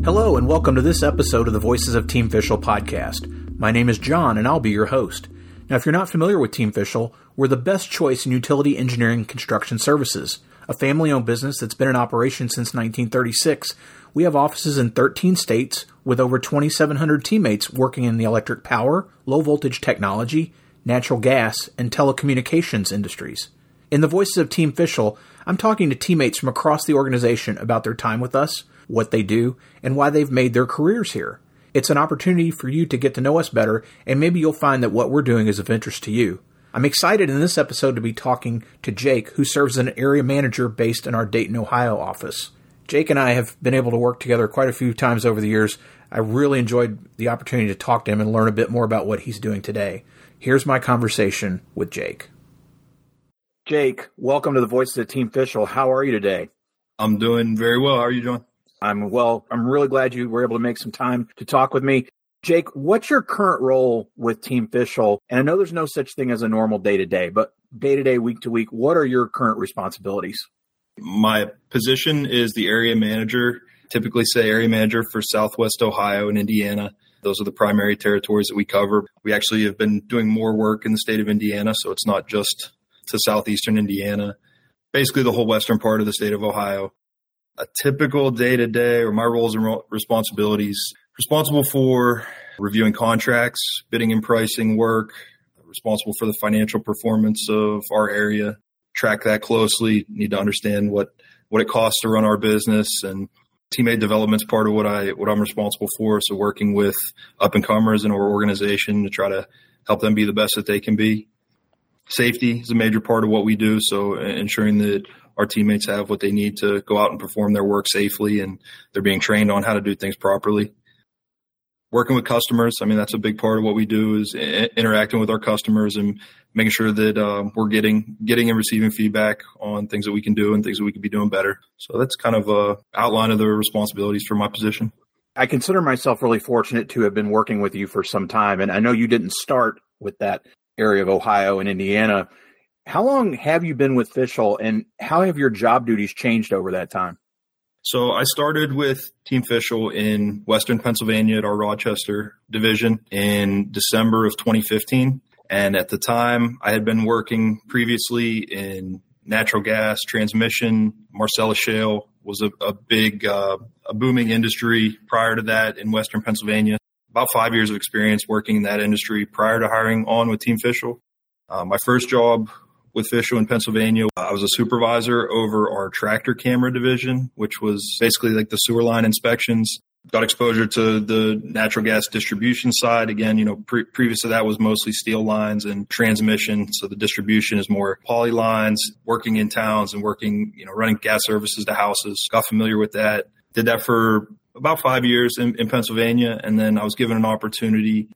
Hello and welcome to this episode of the Voices of Team Fishel podcast. My name is John and I'll be your host. Now, if you're not familiar with Team Fishel, we're the best choice in utility engineering and construction services. A family-owned business that's been in operation since 1936, we have offices in 13 states with over 2,700 teammates working in the electric power, low-voltage technology, natural gas, and telecommunications industries. In the Voices of Team Fishel, I'm talking to teammates from across the organization about their time with us, what they do, and why they've made their careers here. It's an opportunity for you to get to know us better, and maybe you'll find that what we're doing is of interest to you. I'm excited in this episode to be talking to Jake, who serves as an area manager based in our Dayton, Ohio office. Jake and I have been able to work together quite a few times over the years. I really enjoyed the opportunity to talk to him and learn a bit more about what he's doing today. Here's my conversation with Jake. Jake, welcome to the Voices of Team Fishel. How are you today? I'm doing very well. How are you doing? I'm well. I'm really glad you were able to make some time to talk with me. Jake, what's your current role with Team Fishel? And I know there's no such thing as a normal day-to-day, but day-to-day, week-to-week, what are your current responsibilities? My position is the area manager, typically say area manager for Southwest Ohio and Indiana. Those are the primary territories that we cover. We actually have been doing more work in the state of Indiana, so it's not just to southeastern Indiana, basically the whole western part of the state of Ohio. A typical day-to-day, or my roles and responsibilities, responsible for reviewing contracts, bidding and pricing work, responsible for the financial performance of our area, track that closely, need to understand what it costs to run our business, and teammate development's part of what I'm responsible for. So working with up-and-comers in our organization to try to help them be the best that they can be. Safety is a major part of what we do, so ensuring that our teammates have what they need to go out and perform their work safely, and they're being trained on how to do things properly. Working with customers, that's a big part of what we do, is interacting with our customers and making sure that we're getting and receiving feedback on things that we can do and things that we could be doing better. So that's kind of an outline of the responsibilities for my position. I consider myself really fortunate to have been working with you for some time, and I know you didn't start with that area of Ohio and Indiana. How long have you been with Fishel, and how have your job duties changed over that time? So I started with Team Fishel in Western Pennsylvania at our Rochester division in December of 2015. And at the time, I had been working previously in natural gas, transmission. Marcellus Shale was a big, a booming industry prior to that in Western Pennsylvania. About 5 years of experience working in that industry prior to hiring on with Team Fishel. My first job with Fishel in Pennsylvania, I was a supervisor over our tractor camera division, which was basically like the sewer line inspections. Got exposure to the natural gas distribution side. Again, previous to that was mostly steel lines and transmission. So the distribution is more poly lines, working in towns and working, running gas services to houses. Got familiar with that. Did that for about 5 years in Pennsylvania. And then I was given an opportunity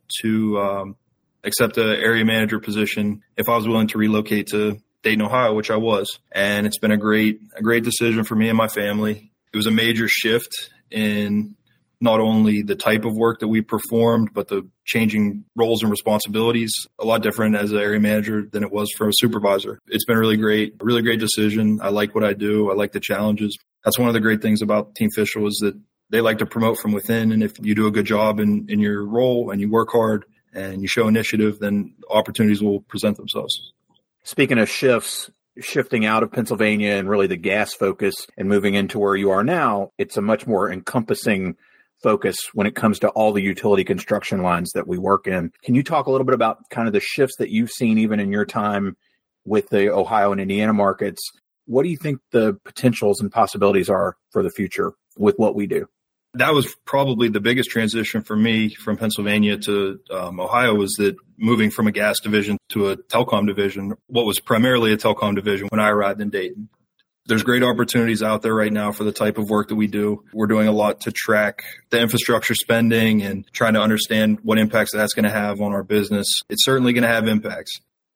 to accept an area manager position if I was willing to relocate to Dayton, Ohio, which I was. And it's been a great decision for me and my family. It was a major shift in not only the type of work that we performed, but the changing roles and responsibilities. A lot different as an area manager than it was for a supervisor. It's been a really great decision. I like what I do. I like the challenges. That's one of the great things about Team Fishel is that they like to promote from within. And if you do a good job in your role and you work hard, and you show initiative, then opportunities will present themselves. Speaking of shifting out of Pennsylvania and really the gas focus and moving into where you are now, it's a much more encompassing focus when it comes to all the utility construction lines that we work in. Can you talk a little bit about kind of the shifts that you've seen even in your time with the Ohio and Indiana markets? What do you think the potentials and possibilities are for the future with what we do? That was probably the biggest transition for me from Pennsylvania to Ohio, was that moving from a gas division to a telecom division, what was primarily a telecom division when I arrived in Dayton. There's great opportunities out there right now for the type of work that we do. We're doing a lot to track the infrastructure spending and trying to understand what impacts that's going to have on our business. It's certainly going to have impacts.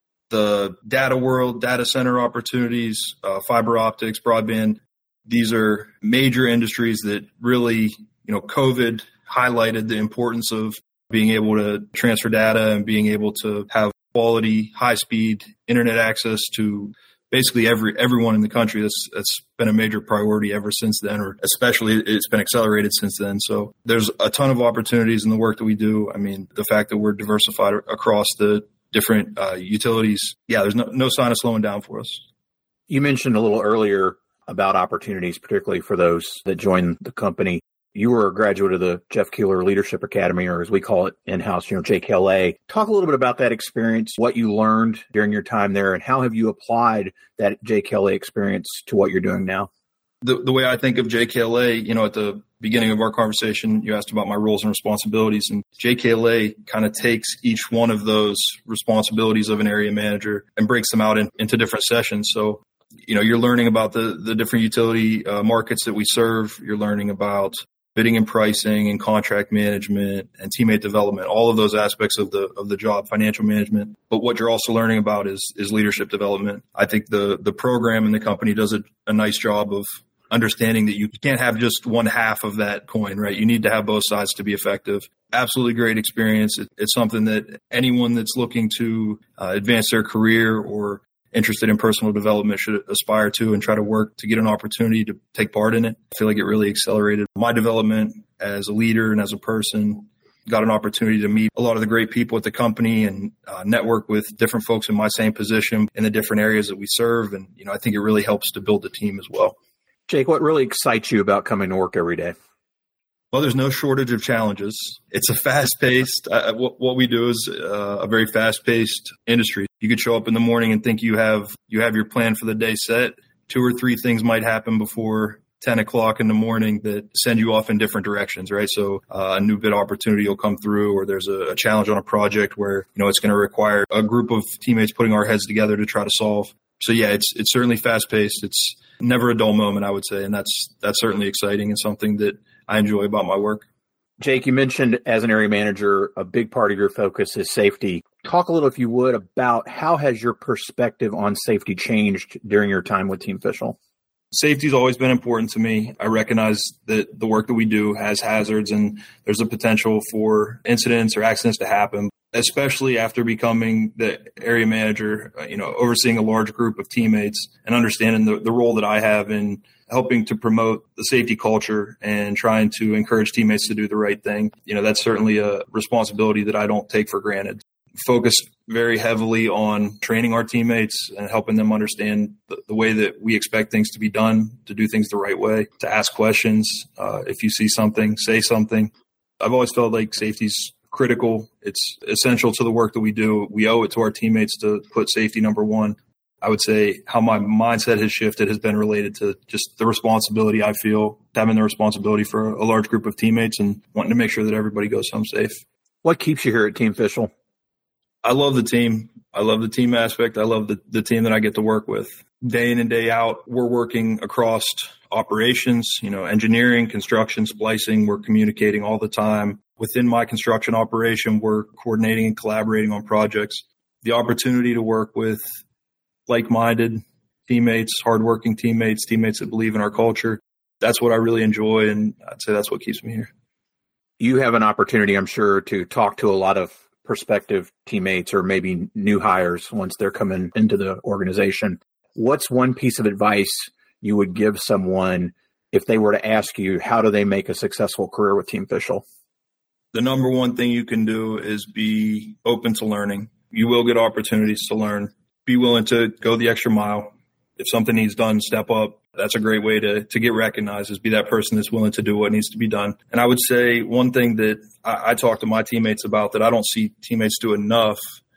The data world, data center opportunities, fiber optics, broadband, these are major industries that really, COVID highlighted the importance of being able to transfer data and being able to have quality, high-speed internet access to basically everyone in the country. That's been a major priority ever since then, or especially it's been accelerated since then. So there's a ton of opportunities in the work that we do. I mean, the fact that we're diversified across the different utilities, there's no sign of slowing down for us. You mentioned a little earlier about opportunities, particularly for those that join the company. You were a graduate of the Jeff Keeler Leadership Academy, or as we call it in-house, JKLA. Talk a little bit about that experience, what you learned during your time there, and how have you applied that JKLA experience to what you're doing now? The way I think of JKLA, at the beginning of our conversation, you asked about my roles and responsibilities, and JKLA kind of takes each one of those responsibilities of an area manager and breaks them out into different sessions. So, you're learning about the different utility markets that we serve. You're learning about bidding and pricing and contract management and teammate development, all of those aspects of the job, financial management. But what you're also learning about is leadership development. I think the program and the company does a nice job of understanding that you can't have just one half of that coin, right? You need to have both sides to be effective. Absolutely great experience. It's something that anyone that's looking to advance their career or interested in personal development should aspire to and try to work to get an opportunity to take part in it. I feel like it really accelerated my development as a leader and as a person. Got an opportunity to meet a lot of the great people at the company and network with different folks in my same position in the different areas that we serve. And, I think it really helps to build the team as well. Jake, what really excites you about coming to work every day? Well, there's no shortage of challenges. It's a fast-paced, what we do is a very fast-paced industry. You could show up in the morning and think you have your plan for the day set. 2 or 3 things might happen before 10 o'clock in the morning that send you off in different directions, right? So a new bid opportunity will come through, or there's a challenge on a project where, it's going to require a group of teammates putting our heads together to try to solve. So it's certainly fast-paced. It's never a dull moment, I would say. And that's certainly exciting and something that I enjoy about my work. Jake, you mentioned as an area manager, a big part of your focus is safety. Talk a little, if you would, about how has your perspective on safety changed during your time with Team Fishel? Safety's always been important to me. I recognize that the work that we do has hazards and there's a potential for incidents or accidents to happen, especially after becoming the area manager, overseeing a large group of teammates and understanding the role that I have in helping to promote the safety culture and trying to encourage teammates to do the right thing. That's certainly a responsibility that I don't take for granted. Focus very heavily on training our teammates and helping them understand the way that we expect things to be done, to do things the right way, to ask questions. If you see something, say something. I've always felt like safety's critical. It's essential to the work that we do. We owe it to our teammates to put safety number one. I would say how my mindset has shifted has been related to just the responsibility I feel, having the responsibility for a large group of teammates and wanting to make sure that everybody goes home safe. What keeps you here at Team Fishel? I love the team. I love the team aspect. I love the team that I get to work with. Day in and day out, we're working across operations, engineering, construction, splicing. We're communicating all the time. Within my construction operation, we're coordinating and collaborating on projects. The opportunity to work with like-minded teammates, hardworking teammates that believe in our culture. That's what I really enjoy, and I'd say that's what keeps me here. You have an opportunity, I'm sure, to talk to a lot of prospective teammates or maybe new hires once they're coming into the organization. What's one piece of advice you would give someone if they were to ask you, how do they make a successful career with Team Fishel? The number one thing you can do is be open to learning. You will get opportunities to learn. Be willing to go the extra mile. If something needs done, step up. That's a great way to get recognized, is be that person that's willing to do what needs to be done. And I would say one thing that I talk to my teammates about that I don't see teammates do enough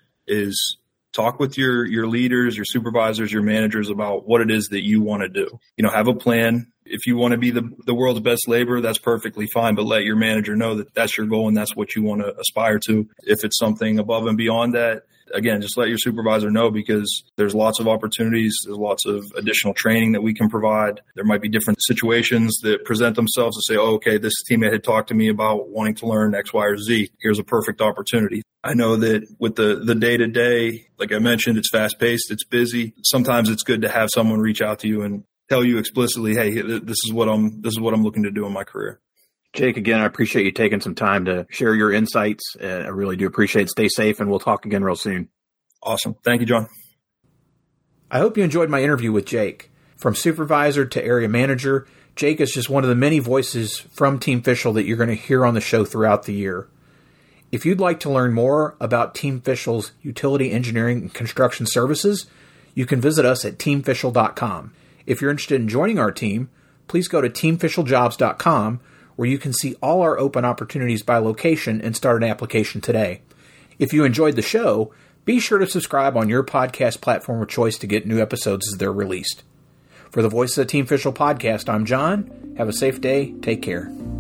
is talk with your leaders, your supervisors, your managers about what it is that you want to do. Have a plan. If you want to be the world's best laborer, that's perfectly fine, but let your manager know that that's your goal and that's what you want to aspire to. If it's something above and beyond that, again, just let your supervisor know, because there's lots of opportunities. There's lots of additional training that we can provide. There might be different situations that present themselves to say, oh, okay, this teammate had talked to me about wanting to learn X, Y, or Z. Here's a perfect opportunity. I know that with the day-to-day, like I mentioned, it's fast-paced, it's busy. Sometimes it's good to have someone reach out to you and tell you explicitly, hey, this is what I'm looking to do in my career. Jake, again, I appreciate you taking some time to share your insights. I really do appreciate it. Stay safe, and we'll talk again real soon. Awesome. Thank you, John. I hope you enjoyed my interview with Jake. From supervisor to area manager, Jake is just one of the many voices from Team Fishel that you're going to hear on the show throughout the year. If you'd like to learn more about Team Fishel's utility engineering and construction services, you can visit us at teamfishel.com. If you're interested in joining our team, please go to teamfisheljobs.com, where you can see all our open opportunities by location and start an application today. If you enjoyed the show, be sure to subscribe on your podcast platform of choice to get new episodes as they're released. For the Voices of Team Fishel podcast, I'm John. Have a safe day. Take care.